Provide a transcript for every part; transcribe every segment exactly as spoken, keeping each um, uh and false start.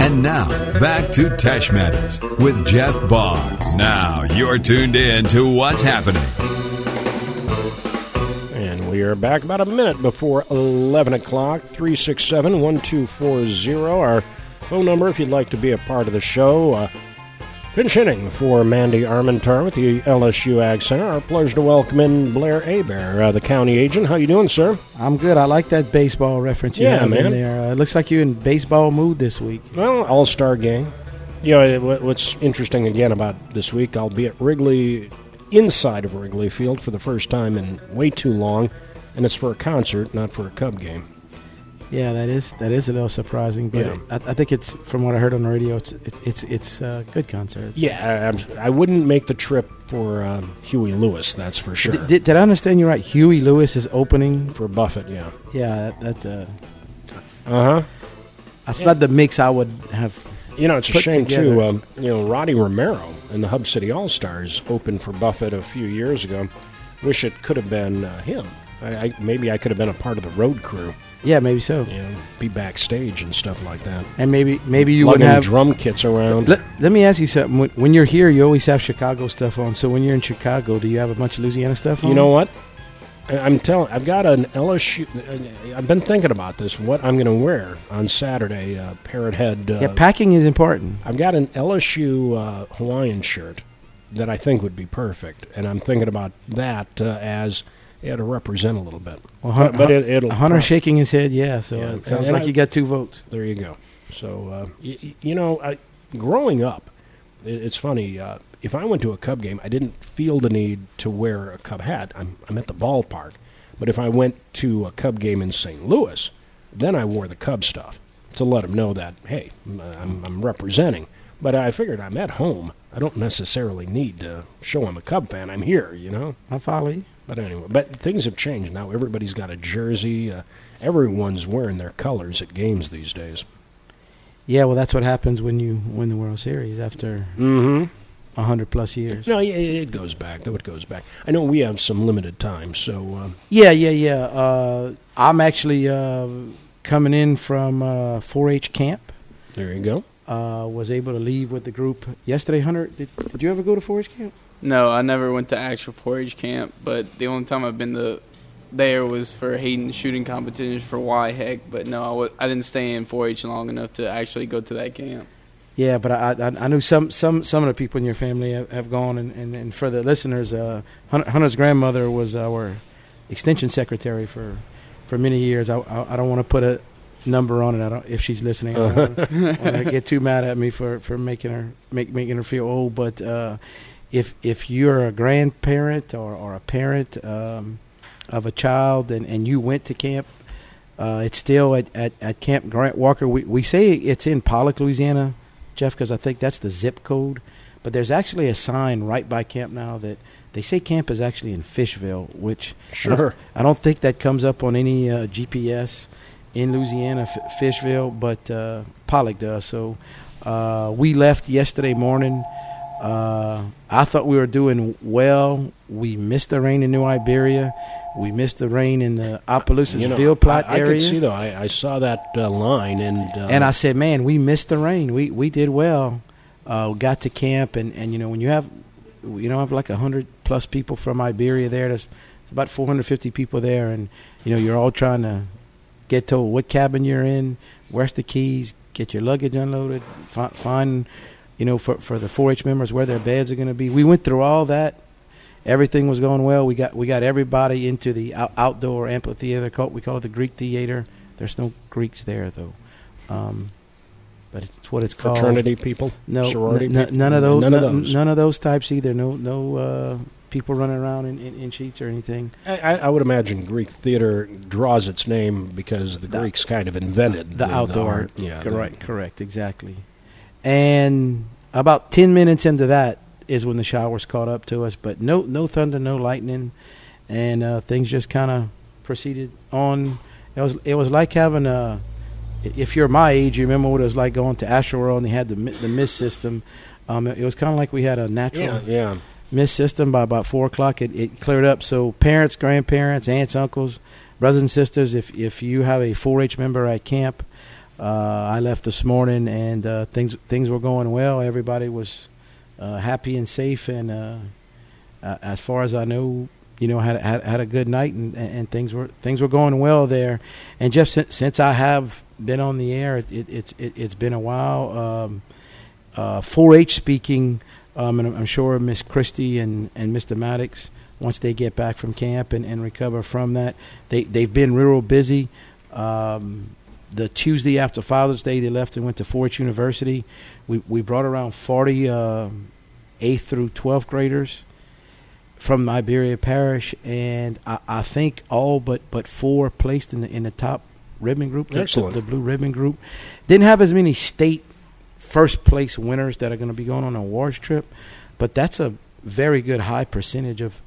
And now, back to Tesh Matters with Jeff Boggs. Now, you're tuned in to What's Happening. And we are back about a minute before eleven o'clock. three six seven, one two four zero, our phone number if you'd like to be a part of the show. Uh, pinch hitting for Mandy Armentar with the L S U Ag Center. Our pleasure to welcome in Blair Hebert, uh, the county agent. How you doing, sir? I'm good. I like that baseball reference you yeah, have man. in there. Uh, it looks like you're in baseball mood this week. Well, all-star game. You know, what's interesting again about this week, I'll be at Wrigley, inside of Wrigley Field for the first time in way too long, and it's for a concert, not for a Cub game. Yeah, that is that is a little surprising, but Yeah. I, I think it's, from what I heard on the radio, it's it's it's, it's a good concert. Yeah, I, I wouldn't make the trip for um, Huey Lewis, that's for sure. Did, did, did I understand you right? Huey Lewis is opening For Buffett, yeah. Yeah, that, that uh, Uh-huh. that's Yeah. not the mix I would have. You know, it's a Put shame, together. too. Um, you know, Roddy Romero and the Hub City All-Stars opened for Buffett a few years ago. Wish it could have been uh, him. I, I, maybe I could have been a part of the road crew. Yeah, maybe so. You know, be backstage and stuff like that. And maybe maybe you Lugging wouldn't have. drum kits around. Let, let me ask you something. When, when you're here, you always have Chicago stuff on. So when you're in Chicago, do you have a bunch of Louisiana stuff on? You know what? I- I'm telling. I've got an L S U. I've been thinking about this. What I'm going to wear on Saturday? Uh, Parrot Head. Uh, Yeah, packing is important. I've got an L S U uh, Hawaiian shirt that I think would be perfect, and I'm thinking about that uh, as yeah, to represent a little bit. Well, but but it, it'll Hunter prob- shaking his head, yeah. So Yeah, it sounds and like I- you got two votes. There you go. So uh, y- you know, I, growing up, it, it's funny. Uh, if I went to a Cub game, I didn't feel the need to wear a Cub hat. I'm I'm at the ballpark, but if I went to a Cub game in Saint Louis, then I wore the Cub stuff to let them know that hey, I'm, I'm representing. But I figured I'm at home. I don't necessarily need to show I'm a Cub fan. I'm here, you know. I follow you. But anyway, but things have changed now. Everybody's got a jersey. Uh, everyone's wearing their colors at games these days. Yeah, well, that's what happens when you win the World Series after Mm-hmm. a hundred plus years. No, yeah, it goes back. Though it goes back. I know we have some limited time, so uh, Yeah, yeah, yeah. Uh, I'm actually uh, coming in from uh, four H camp. there you go. Uh, was able to leave with the group yesterday. Hunter, did, did you ever go to four H camp? No, I never went to actual four H camp, but the only time I've been to there was for Hayden shooting competitions for Y Heck, but no, I, w- I didn't stay in four H long enough to actually go to that camp. Yeah, but I, I I knew some, some, some of the people in your family have, have gone, and, and, and for the listeners, uh, Hunter, Hunter's grandmother was our extension secretary for, for many years. I, I, I don't want to put a number on it. I don't, if she's listening, I don't want to get too mad at me for, for making her make, making her feel old. But uh, if if you're a grandparent or, or a parent um, of a child and, and you went to camp, uh, it's still at, at, at Camp Grant Walker. We we say it's in Pollock, Louisiana, Jeff, because I think that's the zip code. But there's actually a sign right by camp now that they say camp is actually in Fishville, which Sure. I don't, I don't think that comes up on any uh, G P S in Louisiana, F- Fishville, but uh, Pollock does. So uh, we left yesterday morning. Uh, I thought we were doing well. We missed the rain in New Iberia. We missed the rain in the Opelousas You know, Ville Platte I, I area. could see though. I, I saw that uh, line, and uh, And I said, man, we missed the rain. We we did well. Uh, we got to camp, and, and you know when you have, you know, have like a hundred plus people from Iberia there. There's about four hundred fifty people there, and you know you're all trying to get told what cabin you're in, where's the keys, get your luggage unloaded, fi- find, you know, for for the four H members where their beds are going to be. We went through all that. Everything was going well. We got we got everybody into the out- outdoor amphitheater. Called, we call it the Greek Theater. There's no Greeks there though, um, but it's what it's called. fraternity people, No, sorority n- n- people? none of those. None of n- those. None of those types either. No, no uh, people running around in, in, in sheets or anything. I, I I would imagine Greek theater draws its name because the, The- Greeks kind of invented The outdoor. art. Yeah, the- correct, correct, exactly. And about ten minutes into that is when the showers caught up to us, but no, no thunder, no lightning, and uh, things just kind of proceeded on. It was, it was like having a. If you're my age, you remember what it was like going to Astroworld and they had the mi- the mist system. Um, it, it was kind of like we had a natural Yeah, yeah. mist system. By about four o'clock, it, it cleared up. So parents, grandparents, aunts, uncles, brothers and sisters, if if you have a four H member at camp, Uh, I left this morning, and uh, things things were going well. Everybody was uh, happy and safe, and uh, uh, as far as I know, you know, had had, had a good night, and, and things were things were going well there. And Jeff, since, since I have been on the air, it, it, it's it, it's been a while. Um, uh, four H speaking, um, and I'm sure Miss Christie and, and Mister Maddox, once they get back from camp and, and recover from that, they they've been real busy. Um, the Tuesday after Father's Day, they left and went to four H University. We we brought around forty uh, eighth through twelfth graders from Iberia Parish, and I, I think all but, but four placed in the in the top ribbon group, the, Excellent. the, the blue ribbon group. Didn't have as many state first place winners that are going to be going on an awards trip, but that's a very good high percentage of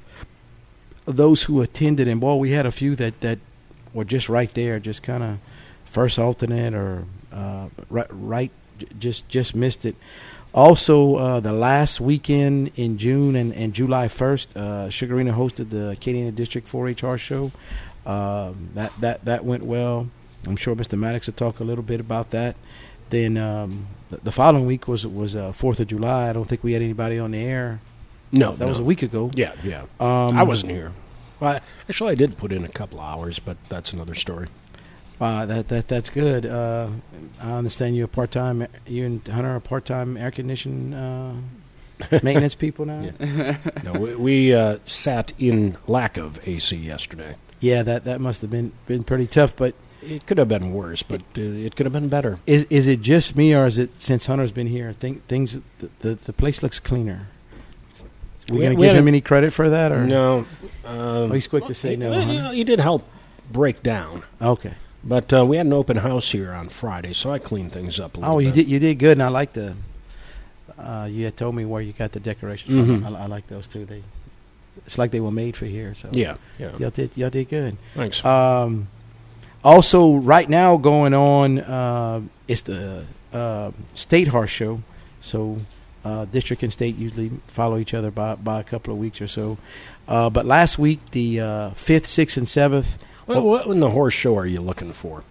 those who attended. And boy, we had a few that, that were just right there, just kind of first alternate or uh, right, right, just just missed it. Also, uh, the last weekend in June and, and July first, uh, Sugarina hosted the Acadiana District four H Horse Show. Um, that, that, that went well. I'm sure Mister Maddox will talk a little bit about that. Then um, the, the following week was was uh, fourth of July. I don't think we had anybody on the air. No, That no. was a week ago. Yeah, yeah. Um, I wasn't here. Well, I, actually, I did put in a couple hours, but that's another story. Uh, that that that's good. Uh, I understand you're a part time. You and Hunter are part time air condition uh, maintenance people now. Yeah. No, we, we uh, sat in lack of A C yesterday. Yeah, that, that must have been, been pretty tough. But It could have been worse, but uh, it could have been better. is is it just me, or is it since Hunter's been here? Think things the, the the place looks cleaner. We, We- gonna we give had him a- any credit for that, or No. Oh, Um, he's quick to say no. well, Hunter? you know, he did help break down. Okay. But uh, we had an open house here on Friday, so I cleaned things up a little Oh, bit. you did you did good, and I like the. Uh, you had told me where you got the decorations Mhm. from. I, I like those too. They, it's like they were made for here. So Yeah, yeah. y'all did y'all did good. Thanks. Um, also, right now going on uh, is the uh, state horse show. So uh, district and state usually follow each other by by a couple of weeks or so. Uh, but last week, the uh, fifth, sixth, and seventh. Well, what in the horse show are you looking for?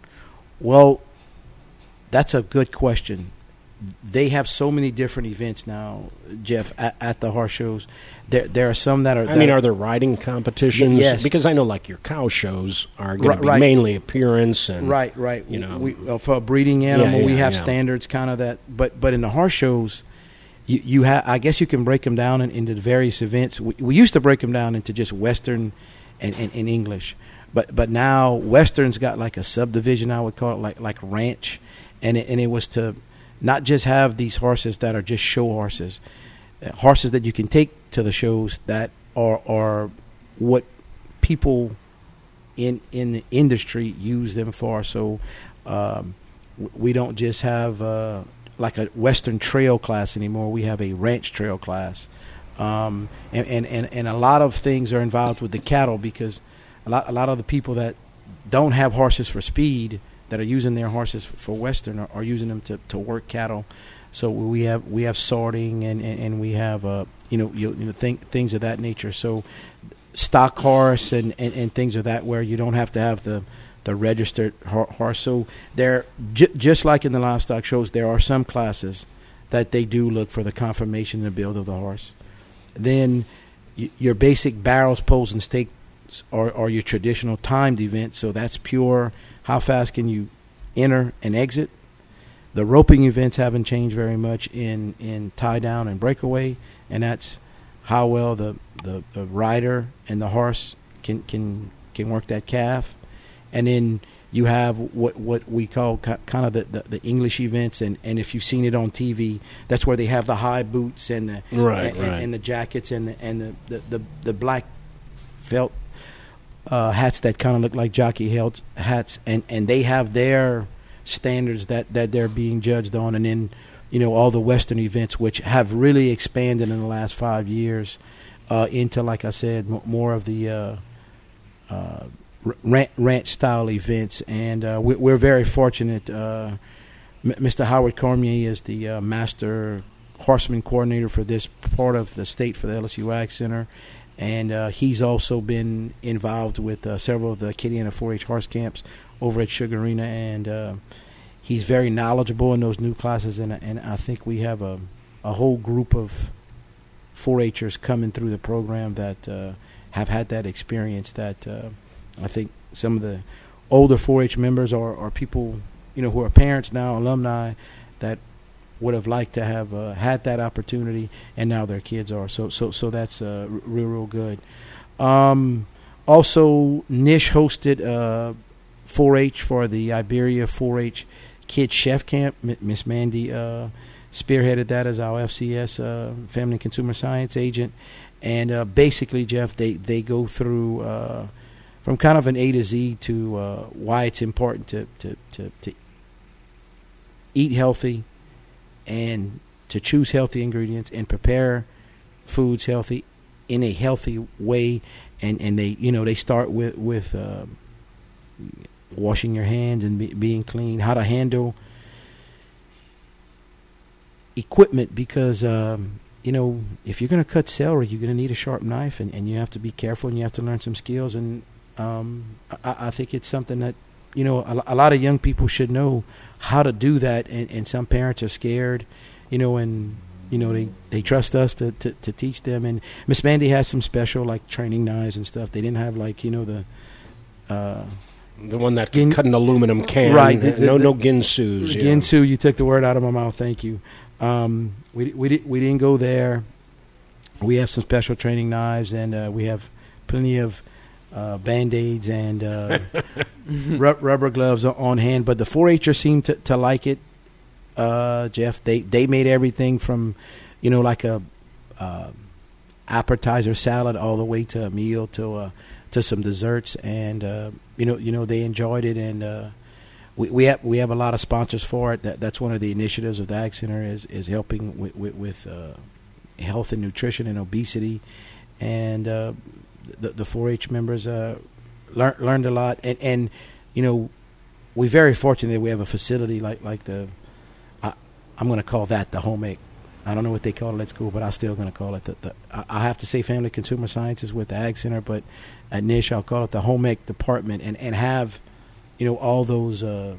Well, that's a good question. They have so many different events now, Jeff, at, at the horse shows. There, there are some that are. I that mean, are there riding competitions? Y- yes. Because I know, like, your cow shows are going Right, to be right. mainly appearance and Right, right. you know. we, uh, for a breeding animal, Yeah, we yeah, have yeah. standards, kind of that. But but in the horse shows, you you have. I guess you can break them down in, into the various events. We, we used to break them down into just Western and, and, and English, but but now Western's got like a subdivision. I would call it like like ranch, and it, and it was to not just have these horses that are just show horses, uh, horses that you can take to the shows that are are what people in in the industry use them for. So um, w- we don't just have uh, like a Western trail class anymore. We have a ranch trail class, um, and, and, and, and a lot of things are involved with the cattle, because a lot a lot of the people that don't have horses for speed, that are using their horses for, for Western, are, are using them to, to work cattle. So we have we have sorting and, and, and we have uh you know you, you know think, things of that nature. So stock horse and, and, and things of that, where you don't have to have the the registered ho- horse. So there, j- just like in the livestock shows, there are some classes that they do look for the conformation and the build of the horse. Then y- your basic barrels, poles, and stakes are, are your traditional timed events. So that's pure. How fast can you enter and exit? The roping events haven't changed very much in, in tie down and breakaway, and that's how well the, the, the rider and the horse can can can work that calf. And then you have what what we call ca- kind of the, the, the English events, and, and if you've seen it on T V, that's where they have the high boots and the Right, and, right. and the jackets and the and the, the, the, the black felt uh, hats that kind of look like jockey hats, hats and, and they have their standards that, that they're being judged on. And then, you know, all the Western events, which have really expanded in the last five years uh, into, like I said, m- more of the uh, uh, ranch, ranch style events. And uh, we, we're very fortunate. Uh, M- Mister Howard Cormier is the uh, master horseman coordinator for this part of the state for the L S U Ag Center. And uh, he's also been involved with uh, several of the Acadiana four H horse camps over at Sugarina, and uh, he's very knowledgeable in those new classes, and and I think we have a a whole group of four H'ers coming through the program that uh, have had that experience. That uh, I think some of the older four H members or, or people, you know, who are parents now, alumni, that would have liked to have uh, had that opportunity, and now their kids are. So so so that's uh, r- real real good. Um, also, Nish hosted uh, four H for the Iberia four H Kids Chef Camp. M- Miss Mandy uh, spearheaded that as our F C S uh, Family and Consumer Science agent, and uh, basically, Jeff, they they go through uh, from kind of an A to Z to uh, why it's important to to to, to eat healthy, and to choose healthy ingredients and prepare foods healthy in a healthy way. And, and they, you know, they start with, with uh, washing your hands and be, being clean, how to handle equipment, because, um, you know, if you're going to cut celery, you're going to need a sharp knife, and, and you have to be careful, and you have to learn some skills. And um, I, I think it's something that, you know, a, a lot of young people should know how to do that, and, and some parents are scared, you know, and, you know, they, they trust us to, to, to teach them. And Miss Mandy has some special, like, training knives and stuff. They didn't have, like, you know, the... Uh, the one that gin- can cut an aluminum can. Right. The, the, no the, no ginsus. The Yeah. ginsu, you took the word out of my mouth. Thank you. Um, we, we, di- we didn't go there. We have some special training knives, and uh, we have plenty of uh, Band-Aids and uh, ru- rubber gloves on hand. But the four H'ers seem to, to like it. Uh, Jeff, they, they made everything from, you know, like a uh, appetizer salad all the way to a meal to uh, to some desserts, and uh, you know you know they enjoyed it, and uh, we we have we have a lot of sponsors for it. That that's one of the initiatives of the Ag Center is is helping with with, with uh, health and nutrition and obesity, and uh, the the four H members uh, learned learned a lot, and and you know we're very fortunate that we have a facility like like the. I'm going to call that the home ec. I don't know what they call it at school, but I'm still going to call it the, the I, I have to say Family Consumer Sciences with the Ag Center, but at Nish I'll call it the home ec department, and, and have, you know, all those uh,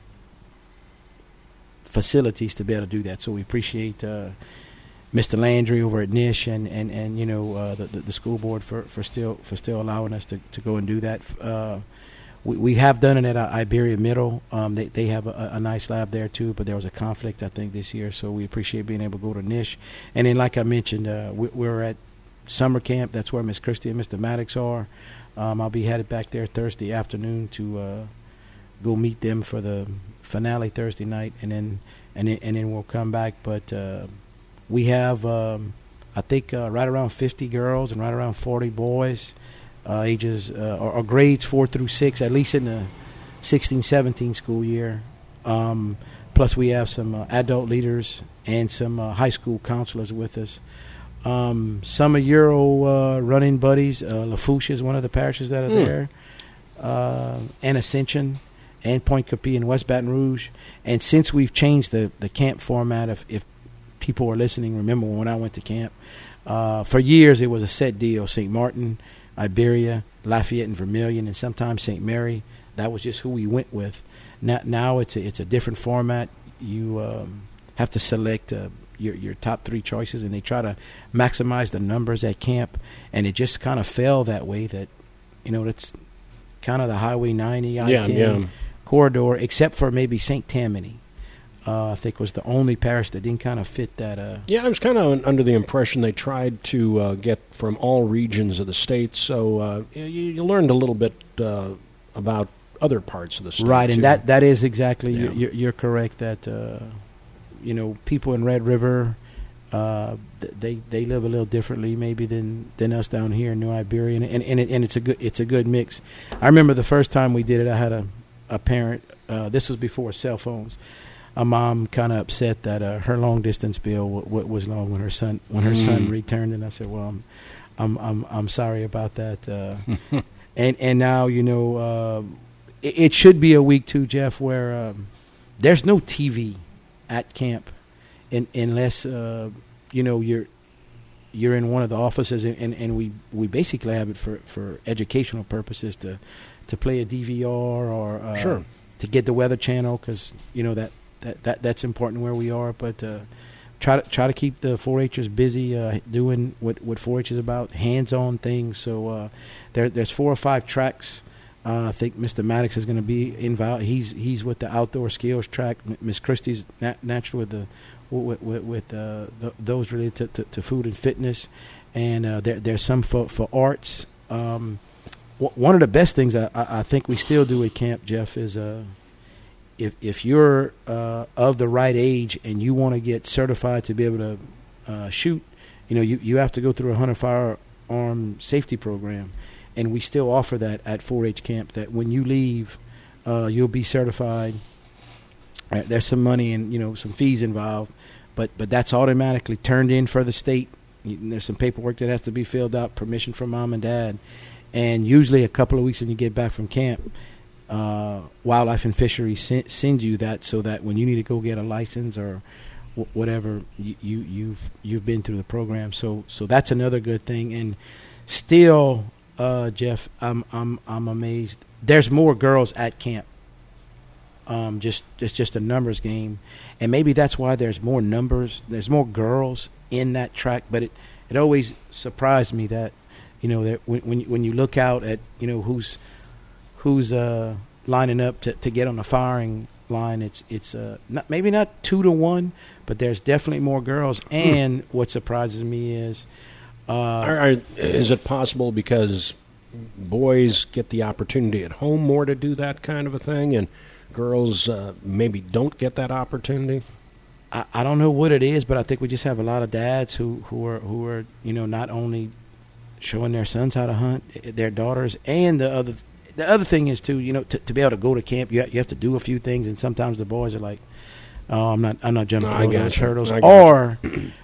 facilities to be able to do that. So we appreciate uh, Mister Landry over at Nish and, and, and you know uh, the, the the school board for, for still for still allowing us to, to go and do that. Uh, We we have done it at uh, Iberia Middle. Um, they they have a, a nice lab there too, but there was a conflict I think this year, so we appreciate being able to go to Nish. And then, like I mentioned, uh, we, we're at summer camp. That's where Miss Christie and Mister Maddox are. Um, I'll be headed back there Thursday afternoon to uh, go meet them for the finale Thursday night, and then and then, and then we'll come back. But uh, we have um, I think uh, right around fifty girls and right around forty boys. Uh, ages uh, or, or grades four through six, at least in the sixteen seventeen school year. Um, plus, we have some uh, adult leaders and some uh, high school counselors with us. Um, some of Euro uh, running buddies. Uh, Lafourche is one of the parishes that are mm. there, uh, and Ascension, and Point Capee and West Baton Rouge. And since we've changed the, the camp format, if, if people are listening, remember when I went to camp, uh, for years it was a set deal: Saint Martin, Iberia, Lafayette, and Vermilion, and sometimes Saint Mary. That was just who we went with. Now, now it's a, it's a different format. You um, have to select uh, your your top three choices, and they try to maximize the numbers at camp. And it just kind of fell that way. That you know, it's kind of the Highway ninety, I ten yeah, yeah. corridor, except for maybe Saint Tammany. Uh, I think was the only parish that didn't kind of fit that. Uh, yeah, I was kind of under the impression they tried to uh, get from all regions of the state, so uh, you, you learned a little bit uh, about other parts of the state. Right, too. and that, that is exactly, yeah. you're, you're correct, that, uh, you know, people in Red River, uh, they they live a little differently maybe than, than us down here in New Iberia, and, and, and, it, and it's, a good, it's a good mix. I remember the first time we did it, I had a, a parent, uh, this was before cell phones, a mom kind of upset that uh, her long distance bill w- w- was long when her son when her mm. son returned, and I said, "Well, I'm I'm I'm, I'm sorry about that." Uh, and and now you know uh, it, it should be a week too, Jeff, where um, there's no T V at camp, in, unless uh, you know you're you're in one of the offices, and, and, and we, we basically have it for, for educational purposes to to play a D V R or uh, sure. to get the Weather Channel because you know that, that, that that's important where we are. But uh, try to try to keep the four H'ers busy uh, doing what what four H is about, hands-on things. So uh, there there's four or five tracks. Uh, I think Mister Maddox is going to be involved. He's he's with the outdoor skills track. Miss Christie's nat- natural with the with with, with uh, th- those related to, to, to food and fitness, and uh, there there's some for for arts. Um, w- one of the best things I, I, I think we still do at camp, Jeff, is uh, if if you're uh, of the right age and you want to get certified to be able to uh, shoot, you know, you, you have to go through a hunter firearm safety program, and we still offer that at four H camp. That when you leave, uh, you'll be certified. Uh, there's some money and you know some fees involved, but but that's automatically turned in for the state. You, there's some paperwork that has to be filled out, permission from mom and dad, and usually a couple of weeks when you get back from camp. Uh, Wildlife and Fisheries send, send you that so that when you need to go get a license or w- whatever, you, you you've you've been through the program. So so that's another good thing. And still, uh, Jeff, I'm I'm I'm amazed. There's more girls at camp. Um, just it's just a numbers game, and maybe that's why there's more numbers. There's more girls in that track. But it, it always surprised me that you know that when when you, when you look out at you know who's who's uh, lining up to, to get on the firing line, it's it's uh, not maybe not two to one, but there's definitely more girls. And hmm. what surprises me is, uh, are, are, is it possible because boys get the opportunity at home more to do that kind of a thing, and girls uh, maybe don't get that opportunity? I, I don't know what it is, but I think we just have a lot of dads who, who are who are you know not only showing their sons how to hunt, their daughters, and the other. The other thing is, too, you know, to, to be able to go to camp, you, ha- you have to do a few things, and sometimes the boys are like, oh, I'm not I'm not jumping no, through those you. hurdles. I Or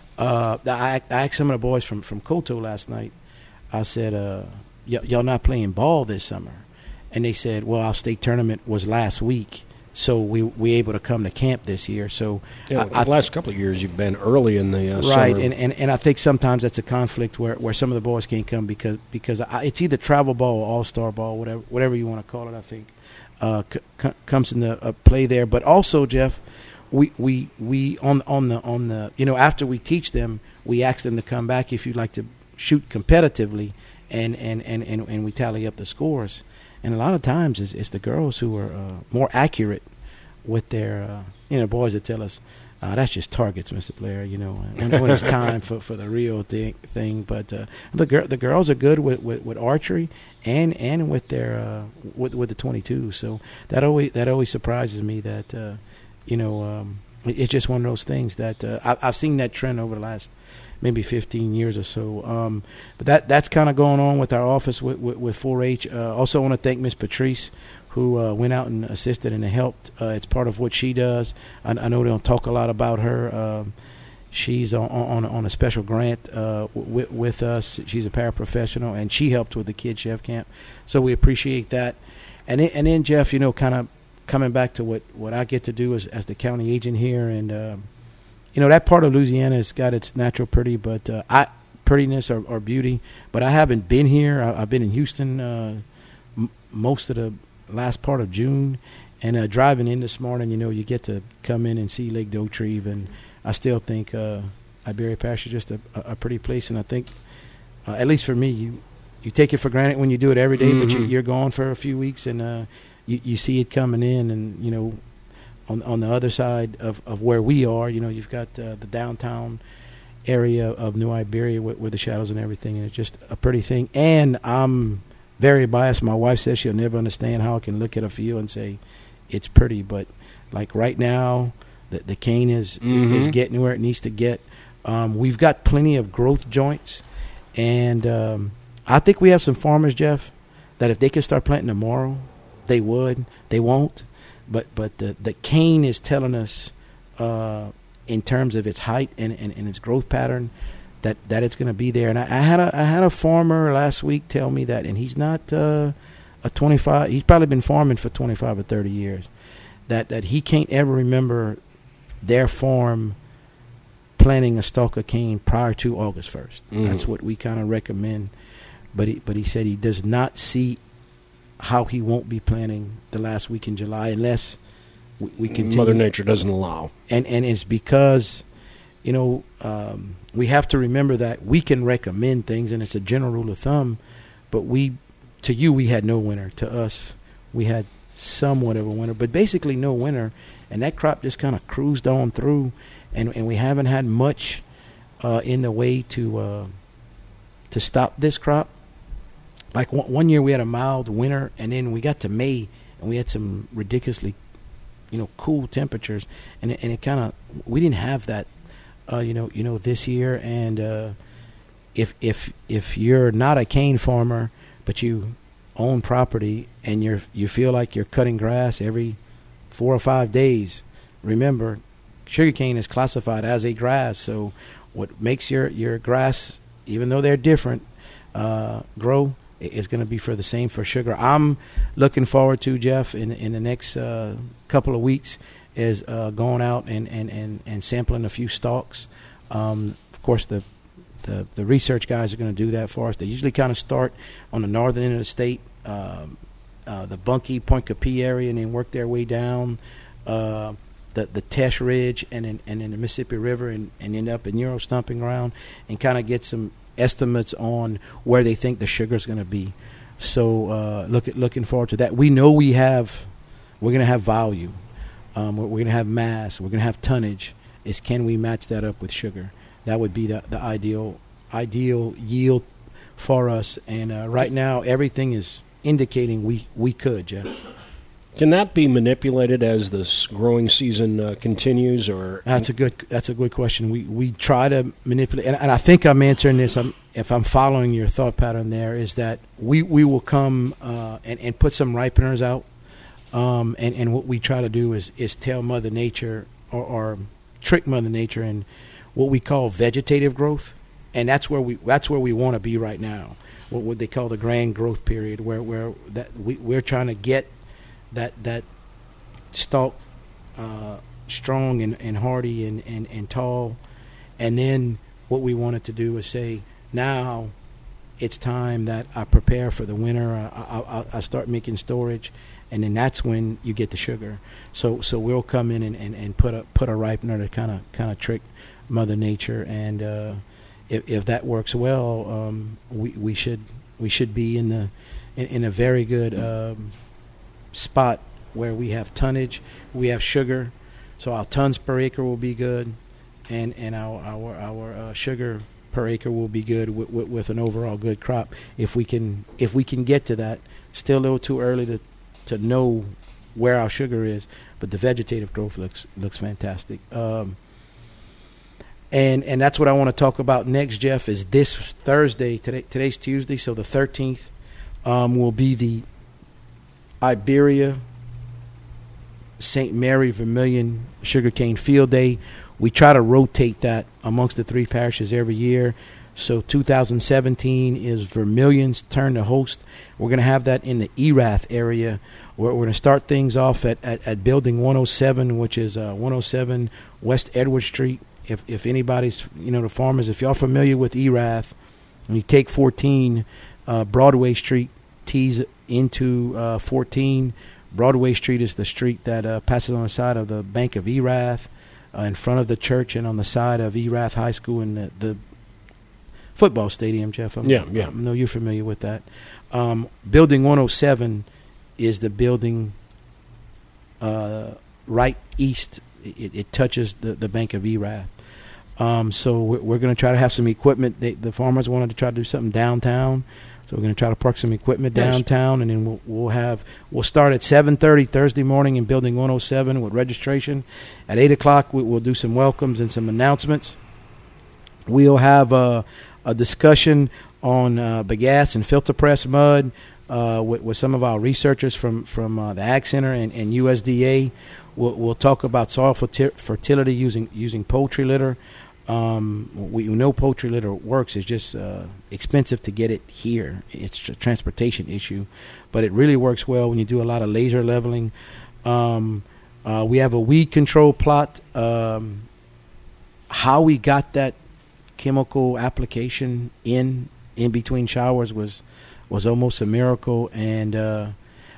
uh, I, I asked some of the boys from, from Koto last night, I said, uh, y- y'all not playing ball this summer? And they said, well, our state tournament was last week, so we we able to come to camp this year. So yeah, I, the last couple of years you've been early in the uh, right, summer. and, and and I think sometimes that's a conflict where, where some of the boys can't come because because I, it's either travel ball or all star ball, whatever whatever you want to call it. I think uh, c- c- comes into uh, play there. But also, Jeff, we, we we on on the on the you know after we teach them, we ask them to come back if you'd like to shoot competitively, and and, and, and, and we tally up the scores. And a lot of times it's, it's the girls who are uh, more accurate with their, uh, you know, boys that tell us, uh, that's just targets, Mister Blair, you know, when, when it's time for, for the real thing. thing. But uh, the gir- the girls are good with, with, with archery and and with their uh, with with the twenty-two. So that always that always surprises me that, uh, you know, um, it's just one of those things that uh, I, I've seen that trend over the last maybe fifteen years or so. Um, but that that's kind of going on with our office with, with, with four H. Uh, also want to thank Miss Patrice, who uh, went out and assisted and helped. Uh, it's part of what she does. I, I know they don't talk a lot about her. Um, she's on, on on a special grant uh, w- with us. She's a paraprofessional, and she helped with the Kid Chef Camp. So we appreciate that. And then, and then Jeff, you know, kind of coming back to what, what I get to do as, as the county agent here, and um, you know, that part of Louisiana has got its natural pretty, but uh, I prettiness or, or beauty. But I haven't been here. I, I've been in Houston uh, m- most of the last part of June, and uh, driving in this morning, you know, you get to come in and see Lake Dotrieve, and I still think uh, Iberia Pasture is just a, a pretty place. And I think, uh, at least for me, you you take it for granted when you do it every day, mm-hmm. but you, you're gone for a few weeks, and uh, you you see it coming in, and you know. On on the other side of, of where we are, you know, you've got uh, the downtown area of New Iberia with, with the shadows and everything, and it's just a pretty thing. And I'm very biased. My wife says she'll never understand how I can look at a field and say it's pretty, but like right now, the the cane is mm-hmm. is getting where it needs to get. Um, we've got plenty of growth joints, and um, I think we have some farmers, Jeff, that if they could start planting tomorrow, they would. They won't. But but the, the cane is telling us uh, in terms of its height and, and, and its growth pattern that, that it's going to be there. And I, I had a I had a farmer last week tell me that, and he's not uh, a twenty-five. He's probably been farming for twenty-five or thirty years. That that he can't ever remember their farm planting a stalk of cane prior to August first. Mm. That's what we kind of recommend. But he but he said he does not see how he won't be planting the last week in July unless we, we continue. Mother Nature doesn't allow. And and it's because, you know, um, we have to remember that we can recommend things, and it's a general rule of thumb, but we, to you, we had no winter. To us, we had somewhat of a winter, but basically no winter, and that crop just kind of cruised on through, and, and we haven't had much uh, in the way to uh, to stop this crop. Like one, one year we had a mild winter, and then we got to May, and we had some ridiculously, you know, cool temperatures, and it, and it kind of, we didn't have that, uh, you know, you know, this year. And uh, if if if you're not a cane farmer, but you own property and you're you feel like you're cutting grass every four or five days, remember, sugarcane is classified as a grass. So what makes your your grass, even though they're different, uh, grow, is going to be for the same for sugar. I'm looking forward to, Jeff, in in the next uh, couple of weeks, is uh, going out and, and, and, and sampling a few stalks. Um, of course, the, the the research guys are going to do that for us. They usually kind of start on the northern end of the state, um, uh, the Bunkie, Point Capee area, and then work their way down uh, the the Tesh Ridge and then and then the Mississippi River, and, and end up in Euro Stomping Ground, and kind of get some estimates on where they think the sugar is going to be. So uh, look at, looking forward to that. We know we have, we're going to have volume. Um, we're we're going to have mass. We're going to have tonnage. Is can we match that up with sugar? That would be the, the ideal ideal yield for us. And uh, right now, everything is indicating we, we could, Jeff. Can that be manipulated as this growing season uh, continues, or that's a good that's a good question. We we try to manipulate, and, and I think I'm answering this. I'm, if I'm following your thought pattern, there is that we, we will come uh, and and put some ripeners out, um, and and what we try to do is is tell Mother Nature or, or trick Mother Nature in what we call vegetative growth, and that's where we that's where we want to be right now. What would they call the grand growth period, where where that we we're trying to get that that stalk uh, strong and, and hardy and, and, and tall. And then what we wanted to do is say, now it's time that I prepare for the winter. I, I, I start making storage, and then that's when you get the sugar. So so we'll come in and, and, and put a put a ripener to kind of kind of trick Mother Nature. And uh, if if that works well, um, we we should we should be in the in, in a very good um, spot where we have tonnage, we have sugar, so our tons per acre will be good, and and our our our uh, sugar per acre will be good with, with, with an overall good crop. If we can if we can get to that, still a little too early to to know where our sugar is, but the vegetative growth looks looks fantastic. Um, and and that's what I want to talk about next, Jeff. Is this Thursday? Today today's Tuesday, so the thirteenth um, will be the Iberia Saint Mary Vermilion Sugarcane Field Day. We try to rotate that amongst the three parishes every year. So two thousand seventeen is Vermilion's turn to host. We're going to have that in the Erath area. We're, we're going to start things off at, at, at Building one oh seven, which is uh, one oh seven West Edward Street. If if anybody's, you know, the farmers, if y'all familiar with Erath, and you take fourteen, uh, Broadway Street tees into uh, fourteen. Broadway Street is the street that uh, passes on the side of the Bank of Erath, uh, in front of the church, and on the side of Erath High School and the, the football stadium, Jeff. I'm, yeah, yeah. I know you're familiar with that. Um, building one oh seven is the building uh, right east. It, it touches the, the Bank of Erath. Um, so we're, we're going to try to have some equipment. They, the farmers wanted to try to do something downtown. So we're going to try to park some equipment downtown, and then we'll, we'll have we'll start at seven thirty Thursday morning in Building one oh seven with registration. At eight o'clock, we, we'll do some welcomes and some announcements. We'll have a, a discussion on uh, bagasse and filter press mud uh, with, with some of our researchers from from uh, the Ag Center and, and U S D A. We'll, we'll talk about soil fertility using using poultry litter. Um, we know poultry litter works. It's just uh, expensive to get it here. It's a transportation issue, but it really works well when you do a lot of laser leveling. Um, uh, we have a weed control plot. Um, how we got that chemical application in in between showers was was almost a miracle, and uh,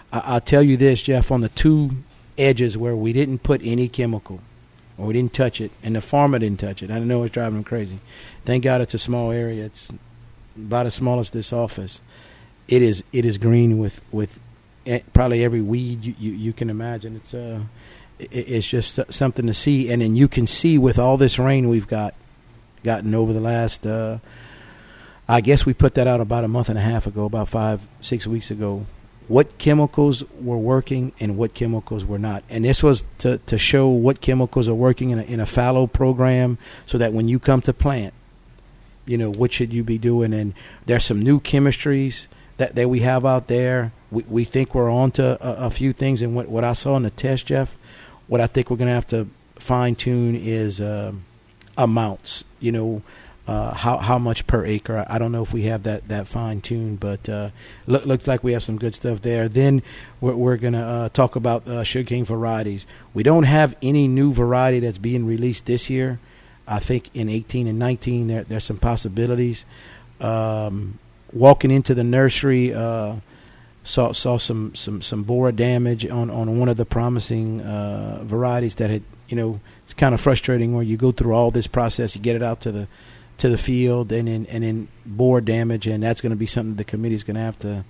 I, I'll tell you this, Jeff, on the two edges where we didn't put any chemical or we didn't touch it, and the farmer didn't touch it. I know it's driving him crazy. Thank God it's a small area. It's about as small as this office. It is it is green with, with probably every weed you, you, you can imagine. It's uh, it, it's just something to see. And then you can see with all this rain we've got gotten over the last, uh, I guess we put that out about a month and a half ago, about five, six weeks ago, what chemicals were working and what chemicals were not. And this was to, to show what chemicals are working in a, in a fallow program so that when you come to plant, you know, what should you be doing? And there's some new chemistries that, that we have out there. We, we think we're on to a, a few things. And what, what I saw in the test, Jeff, what I think we're going to have to fine-tune is uh, amounts, you know, uh, how how much per acre. I don't know if we have that, that fine-tuned, but uh, look, looks like we have some good stuff there. Then we're, we're going to uh, talk about uh, sugarcane varieties. We don't have any new variety that's being released this year. I think in eighteen and nineteen there there's some possibilities. Um, walking into the nursery, uh, saw saw some, some, some borer damage on, on one of the promising uh, varieties that had, you know, it's kind of frustrating where you go through all this process, you get it out to the to the field, and then and then borer damage, and that's going to be something the committee's going to have to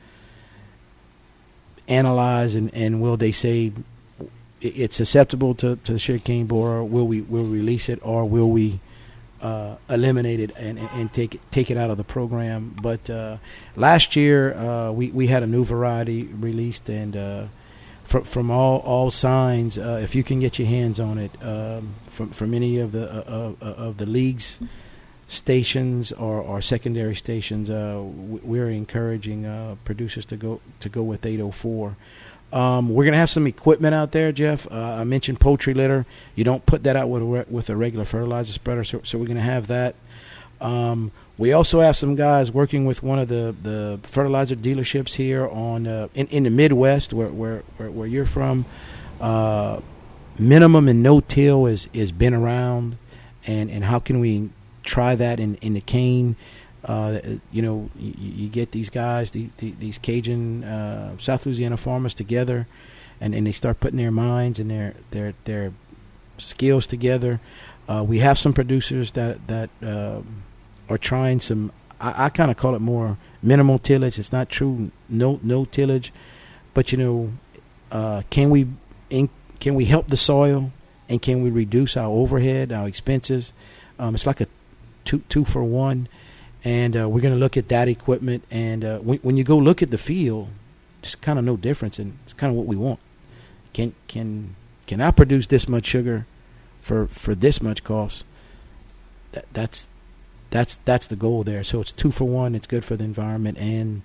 analyze, and, and will they say it's susceptible to, to the sugarcane borer? Will we will we release it, or will we uh, eliminate it and, and take it take it out of the program? But uh, last year uh, we we had a new variety released, and uh, from from all all signs, uh, if you can get your hands on it, um, from from any of the uh, uh, of the leagues stations or, or secondary stations, uh, we're encouraging uh, producers to go to go with eight oh four. Um, we're going to have some equipment out there, Jeff. Uh, I mentioned poultry litter. You don't put that out with a, re- with a regular fertilizer spreader, so, so we're going to have that. Um, we also have some guys working with one of the, the fertilizer dealerships here on uh, in, in the Midwest, where where, where, where you're from. Uh, minimum and no-till is, is been around, and, and how can we try that in, in the cane? Uh, you know, you, you get these guys, the, the, these Cajun uh, South Louisiana farmers together, and, and they start putting their minds and their their their skills together. Uh, we have some producers that that uh, are trying some. I, I kind of call it more minimal tillage. It's not true no no tillage, but you know, uh, can we in, can we help the soil, and can we reduce our overhead, our expenses? Um, it's like a two two for one. And uh, we're going to look at that equipment. And uh, when, when you go look at the field, there's kind of no difference, and it's kind of what we want. Can can can I produce this much sugar for, for this much cost? That that's that's that's the goal there. So it's two for one. It's good for the environment and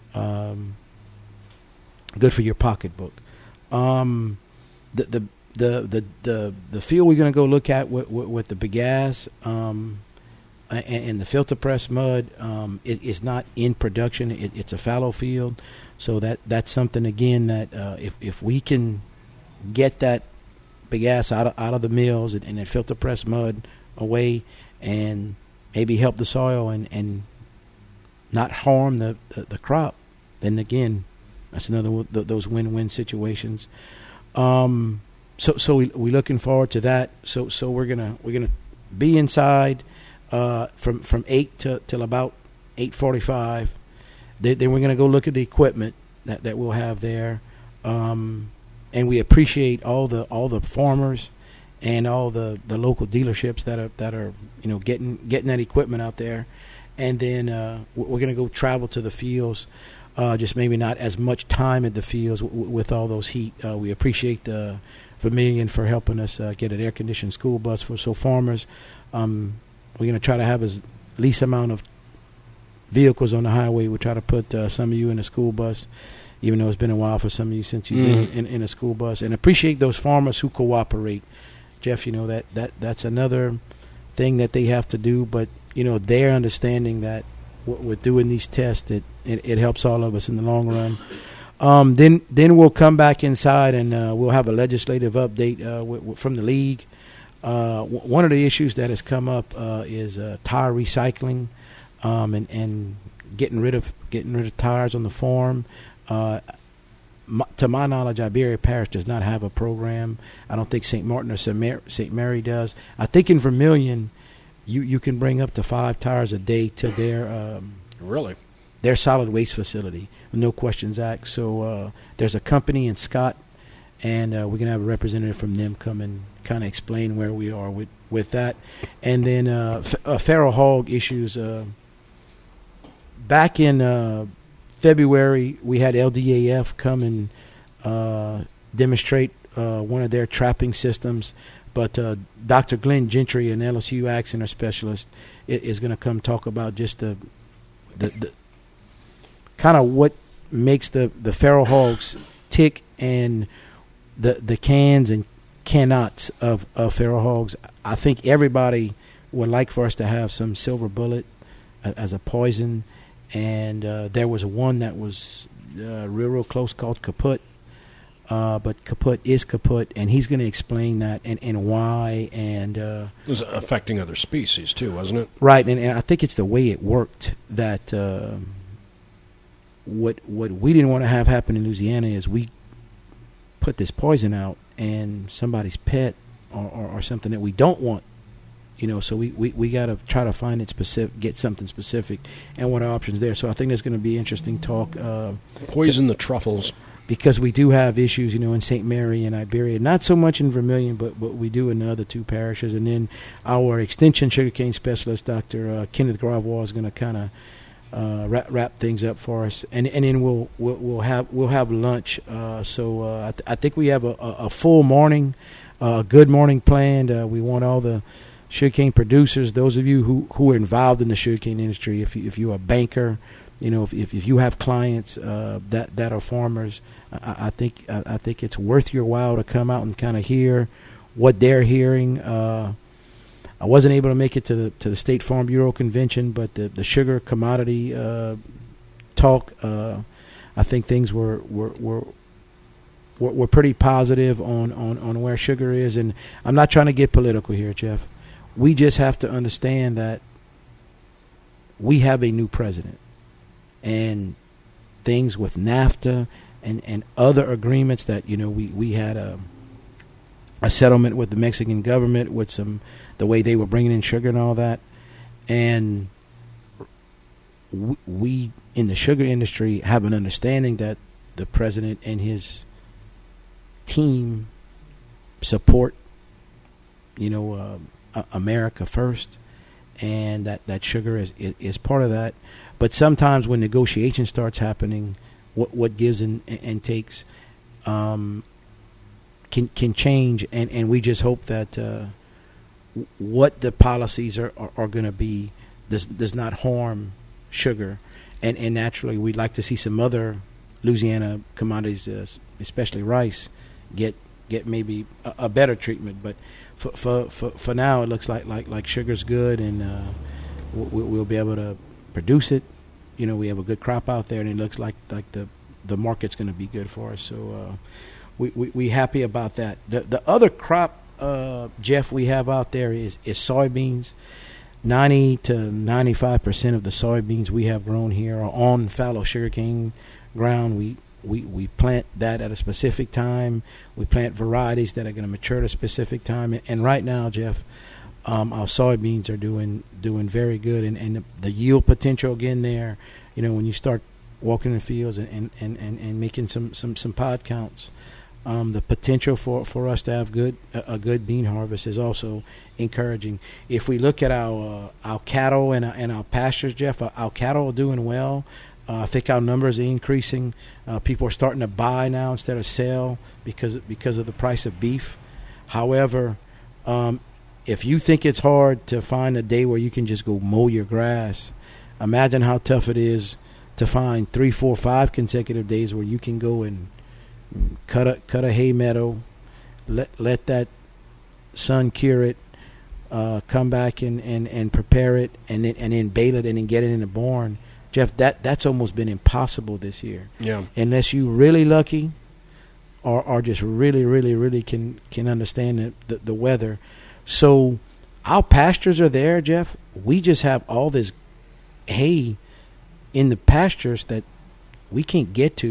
um, good for your pocketbook. Um, the, the the the the the field we're going to go look at with, with, with the bagasse. Um, And, and the filter press mud um, it, is not in production. It, it's a fallow field, so that that's something again that uh, if if we can get that bagasse out of out of the mills and, and that filter press mud away, and maybe help the soil and, and not harm the, the, the crop, then again, that's another w- th- those win-win situations. Um, so so we we looking forward to that. So so we're gonna we're gonna be inside. Uh, from from eight to till about eight forty-five. Then, then we're going to go look at the equipment that, that we'll have there, um, and we appreciate all the all the farmers and all the, the local dealerships that are that are you know getting getting that equipment out there, and then uh, we're going to go travel to the fields. Uh, just maybe not as much time at the fields w- with all those heat. Uh, we appreciate the Vermilion for helping us uh, get an air conditioned school bus for so farmers. Um, We're going to try to have as least amount of vehicles on the highway. We'll try to put uh, some of you in a school bus, even though it's been a while for some of you since you've mm. been in, in a school bus. And appreciate those farmers who cooperate. Jeff, you know, that, that that's another thing that they have to do. But, you know, they're understanding that what we're doing these tests, it, it, it helps all of us in the long run. Um, then then we'll come back inside and uh, we'll have a legislative update uh, w- w- from the league. Uh, w- one of the issues that has come up uh, is uh, tire recycling um, and, and getting rid of getting rid of tires on the farm. Uh, my, to my knowledge, Iberia Parish does not have a program. I don't think Saint Martin or Saint Mary does. I think in Vermilion, you, you can bring up to five tires a day to their um, really their solid waste facility, no questions asked. So uh, there's a company in Scott, and uh, we're gonna have a representative from them come and kind of explain where we are with, with that. And then uh, f- uh, feral hog issues. Uh, back in uh, February, we had L D A F come and uh, demonstrate uh, one of their trapping systems. But uh, Doctor Glenn Gentry, an L S U ag center specialist, is going to come talk about just the the, the kind of what makes the, the feral hogs tick and the the cans and cannots of, of feral hogs. I think everybody would like for us to have some silver bullet uh, as a poison. And uh, there was one that was uh, real, real close called kaput. Uh, but kaput is kaput, and he's going to explain that and, and why. And uh, it was affecting other species too, wasn't it? Right, and, and I think it's the way it worked that uh, what what we didn't want to have happen in Louisiana is we put this poison out, and somebody's pet or, or, or something that we don't want. You know, so we, we, we got to try to find it specific, get something specific, and what are options there. So I think there's going to be interesting talk. Uh, Poison the truffles. Because we do have issues, you know, in Saint Mary and Iberia. Not so much in Vermilion, but, but we do in the other two parishes. And then our extension sugarcane specialist, Doctor Uh, Kenneth Gravois, is going to kind of uh, wrap, wrap things up for us. And and then we'll we'll, we'll have we'll have lunch. Uh, so uh, I, th- I think we have a, a, a full morning, a uh, good morning planned. Uh, we want all the sugarcane producers, those of you who, who are involved in the sugarcane industry, if you, if you're a banker, you know, if if, if you have clients uh, that that are farmers, I, I think I, I think it's worth your while to come out and kind of hear what they're hearing. Uh, I wasn't able to make it to the to the State Farm Bureau convention, but the the sugar commodity uh, talk, uh, I think things were were. were We're, we're pretty positive on, on, on where sugar is, and I'm not trying to get political here, Jeff. We just have to understand that we have a new president, and things with NAFTA and, and other agreements that, you know, we, we had a a settlement with the Mexican government with some the way they were bringing in sugar and all that, and we, we in the sugar industry have an understanding that the president and his team support, you know, uh, America first, and that, that sugar is, is is part of that. But sometimes when negotiation starts happening, what what gives and, and takes um, can can change, and, and we just hope that uh, what the policies are are, are going to be does does not harm sugar, and and naturally we'd like to see some other Louisiana commodities, uh, especially rice, get get maybe a, a better treatment. But for, for for for now, it looks like like like sugar's good, and uh, we'll, we'll be able to produce it. You know, we have a good crop out there, and it looks like like the the market's going to be good for us. So uh, we we we happy about that. The the other crop, uh, Jeff, we have out there is is soybeans. Ninety to ninety five percent of the soybeans we have grown here are on fallow sugarcane ground. We We we plant that at a specific time. We plant varieties that are going to mature at a specific time. And, and right now, Jeff, um, our soybeans are doing doing very good. And, and the, the yield potential again there, you know, when you start walking in the fields and, and, and, and, and making some, some, some pod counts, um, the potential for, for us to have good a, a good bean harvest is also encouraging. If we look at our uh, our cattle and our, and our pastures, Jeff, our, our cattle are doing well. Uh, I think our numbers are increasing. Uh, people are starting to buy now instead of sell because because of the price of beef. However, um, if you think it's hard to find a day where you can just go mow your grass, imagine how tough it is to find three, four, five consecutive days where you can go and cut a cut a hay meadow, let let that sun cure it, uh, come back and, and, and prepare it, and then and then bale it and then get it in the barn. Jeff, that, that's almost been impossible this year. Yeah. Unless you really lucky or, or just really, really, really can, can understand the, the, the weather. So our pastures are there, Jeff. We just have all this hay in the pastures that we can't get to.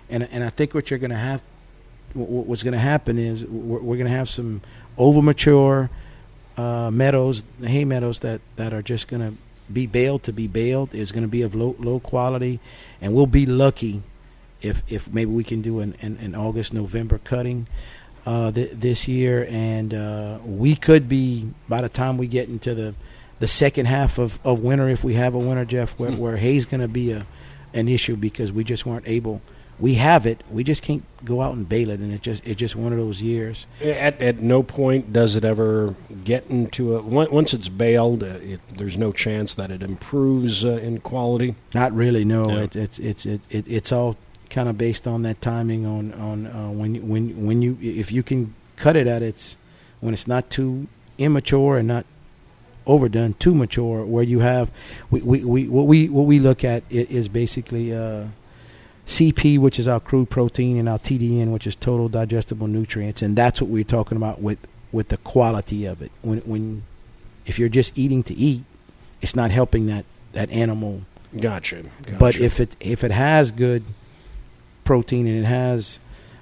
and and I think what you're going to have, what's going to happen is we're, we're going to have some over mature uh, meadows, hay meadows that, that are just going to be baled to be baled. It's going to be of low low quality, and we'll be lucky if if maybe we can do an, an, an August November cutting uh, th- this year, and uh, we could be by the time we get into the the second half of, of winter, if we have a winter, Jeff, where, where hay's going to be a an issue because we just weren't able. We have it, we just can't go out and bale it, and it just it's just one of those years. At at no point does it ever get into a once it's baled. Uh, it, there's no chance that it improves uh, in quality. Not really, no. no. It, it's it's it, it, it's all kind of based on that timing on on uh, when you, when when you if you can cut it at its when it's not too immature and not overdone, too mature, where you have we, we, we what we what we look at is basically uh, C P, which is our crude protein, and our T D N, which is total digestible nutrients, and that's what we're talking about with, with the quality of it. When when if you're just eating to eat, it's not helping that, that animal. Gotcha. gotcha. But if it if it has good protein and it has,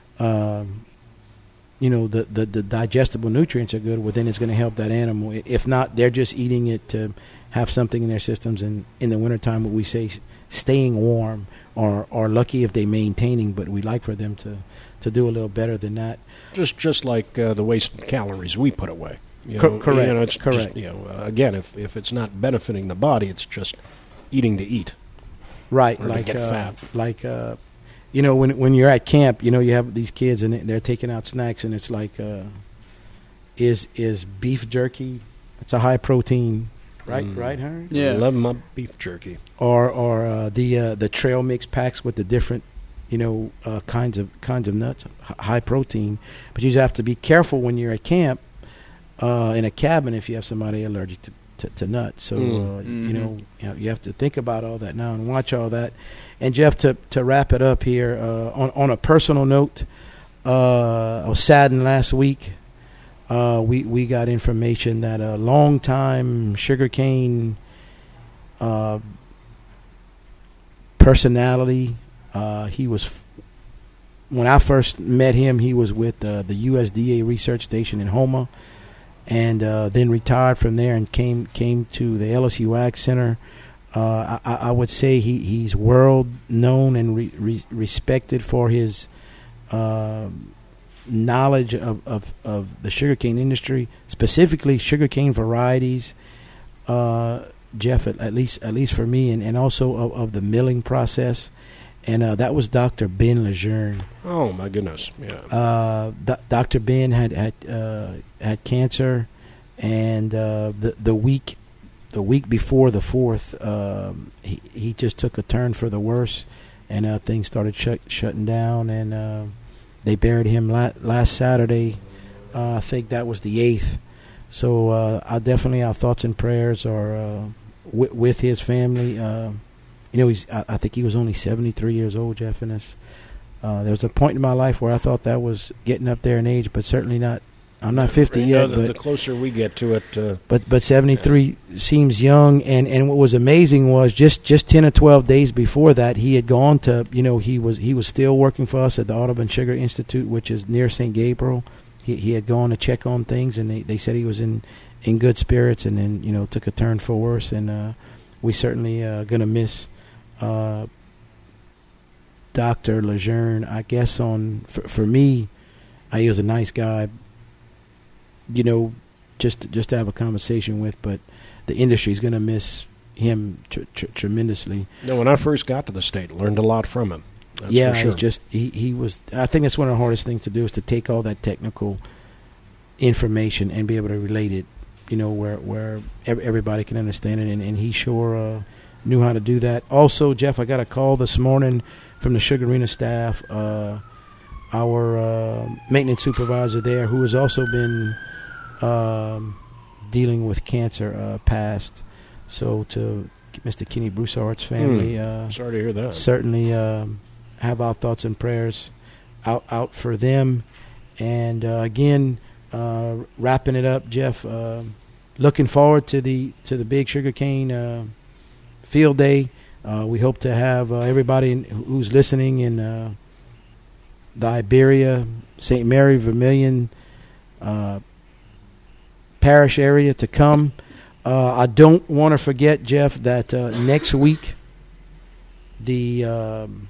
um, you know, the, the, the digestible nutrients are good, well, then it's going to help that animal. If not, they're just eating it to have something in their systems. And in the wintertime, what we say, staying warm, or, or lucky if they're maintaining, but we like for them to, to do a little better than that. Just just like uh, the waste calories we put away. You Co- know, correct. You know, it's correct. Just, you know, uh, again, if, if it's not benefiting the body, it's just eating to eat. Right. Or like to get uh, fat. Like, uh, you know, when when you're at camp, you know, you have these kids and they're taking out snacks, and it's like, uh, is is beef jerky? It's a high protein, right? Mm. Right, Harry? Yeah. I love my beef jerky. Or or uh, the uh, the trail mix packs with the different, you know, uh, kinds of kinds of nuts, h- high protein. But you just have to be careful when you're at camp, uh, in a cabin, if you have somebody allergic to, to, to nuts. So Mm. uh, Mm-hmm. you know, you know you have to think about all that now and watch all that. And Jeff, to to wrap it up here, uh, on on a personal note, uh, I was saddened last week. Uh, we we got information that a longtime sugarcane uh, personality. Uh, he was f- when I first met him. He was with uh, the U S D A research station in Houma, and uh, then retired from there and came came to the L S U Ag Center. Uh, I, I would say he, he's world known and re, re, respected for his uh, knowledge of, of, of the sugarcane industry, specifically sugarcane varieties. Uh, Jeff, at, at least at least for me, and, and also of, of the milling process. And uh, that was Doctor Ben Lejeune. Oh my goodness! Yeah. Uh, Do- Doctor Ben had had uh, had cancer, and uh, the the week the week before the fourth, um, he he just took a turn for the worse, and uh, things started shut, shutting down, and uh, they buried him la- last Saturday. Uh, I think that was the eighth. So uh, I definitely our thoughts and prayers are uh, w- with his family. Uh, you know, he's I, I think he was only seventy-three years old, Jeff, and this. Uh, there was a point in my life where I thought that was getting up there in age, but certainly not. I'm not fifty You know, yet, the, but the closer we get to it, uh, but but seventy-three seems young. And, and what was amazing was just, just ten or twelve days before that, he had gone to, you know, he was he was still working for us at the Audubon Sugar Institute, which is near Saint Gabriel. He he had gone to check on things, and they, they said he was in, in good spirits, and then, you know, took a turn for worse. And uh, we certainly uh, gonna miss uh, Doctor Lejeune. I guess on for, for me, uh, he was a nice guy. You know, just just to have a conversation with, but the industry is going to miss him tr- tr- tremendously. you know, when I first got to the state, learned a lot from him. That's yeah, for sure. it's just he, he was. I think that's one of the hardest things to do is to take all that technical information and be able to relate it. You know, where where ev- everybody can understand it, and, and he sure uh, knew how to do that. Also, Jeff, I got a call this morning from the Sugarina staff. Uh, our uh, maintenance supervisor there, who has also been um, dealing with cancer, uh, passed. So to Mister Kenny Broussard's family, Hmm. uh, Sorry to hear that. certainly um, have our thoughts and prayers out out for them. And uh, again, uh, wrapping it up, Jeff. Uh, looking forward to the to the big sugarcane uh, field day. Uh, we hope to have uh, everybody in, who's listening and uh, the Iberia, Saint Mary, Vermilion uh, Parish area to come. Uh, I don't want to forget, Jeff, that uh, next week, the um,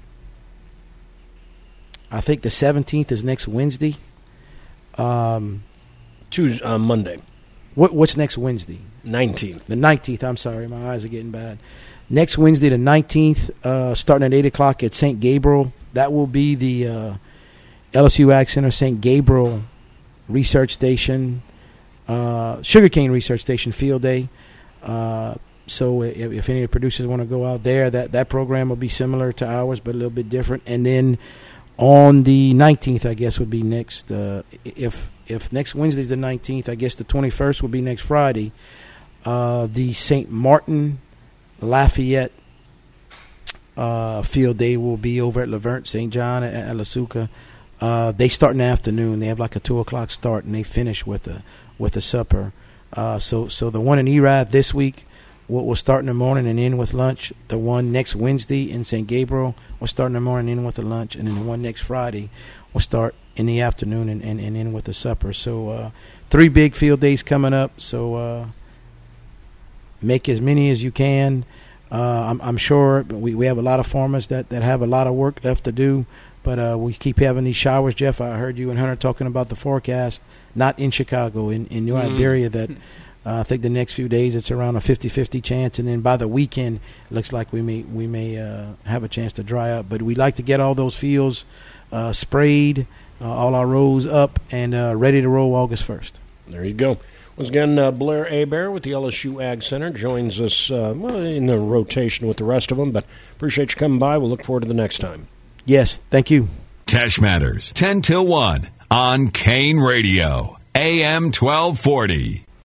I think the seventeenth is next Wednesday. Um, Tuesday, uh, Monday. What what's next Wednesday? nineteenth. The nineteenth. I'm sorry, my eyes are getting bad. Next Wednesday, the nineteenth, uh, starting at eight o'clock at Saint Gabriel. That will be the uh, L S U Ag Center Saint Gabriel Research Station, uh, Sugarcane Research Station Field Day. Uh, so if, if any of the producers want to go out there, that, that program will be similar to ours, but a little bit different. And then on the nineteenth, I guess, would be next. Uh, if if next Wednesday is the nineteenth, I guess the twenty-first would be next Friday. Uh, the Saint Martin Lafayette uh, Field Day will be over at Laverne Saint John at, at La Suca. Uh, they start in the afternoon. They have like a two o'clock start, and they finish with a with a supper. Uh, so so the one in Erath this week will, will start in the morning and end with lunch. The one next Wednesday in Saint Gabriel will start in the morning and end with a lunch, and then the one next Friday will start in the afternoon and, and, and end with a supper. So uh, three big field days coming up. So uh, make as many as you can. Uh, I'm, I'm sure we, we have a lot of farmers that, that have a lot of work left to do, but uh, we keep having these showers. Jeff, I heard you and Hunter talking about the forecast, not in Chicago, in, in New Mm-hmm. Iberia, that uh, I think the next few days it's around a fifty-fifty chance, and then by the weekend it looks like we may we may uh, have a chance to dry up. But we'd like to get all those fields uh, sprayed, uh, all our rows up, and uh, ready to roll August first. There you go. Once again, uh, Blair Hebert with the L S U Ag Center joins us uh, well, in the rotation with the rest of them, but appreciate you coming by. We'll look forward to the next time. Yes, thank you. Tash Matters, ten till one on Kane Radio, A M twelve forty.